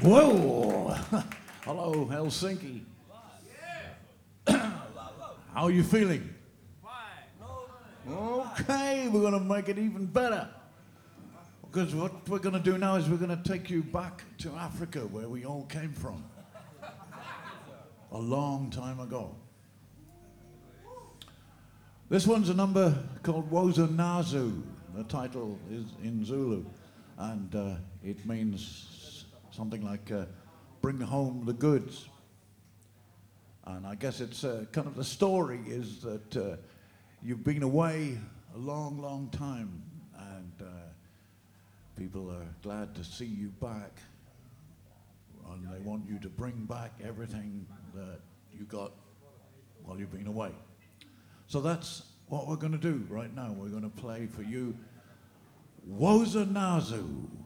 Whoa! Hello, Helsinki. How are you feeling? Okay, we're going to make it even better. Because what we're going to do now is we're going to take you back to Africa, where we all came from. A long time ago. This one's a number called Woza Nazu. The title is in Zulu, and it means something like bring home the goods. And I guess it's kind of the story is that you've been away a long, long time, and people are glad to see you back, and they want you to bring back everything that you got while you've been away. So that's what we're going to do right now. We're going to play for you Woza Nazu.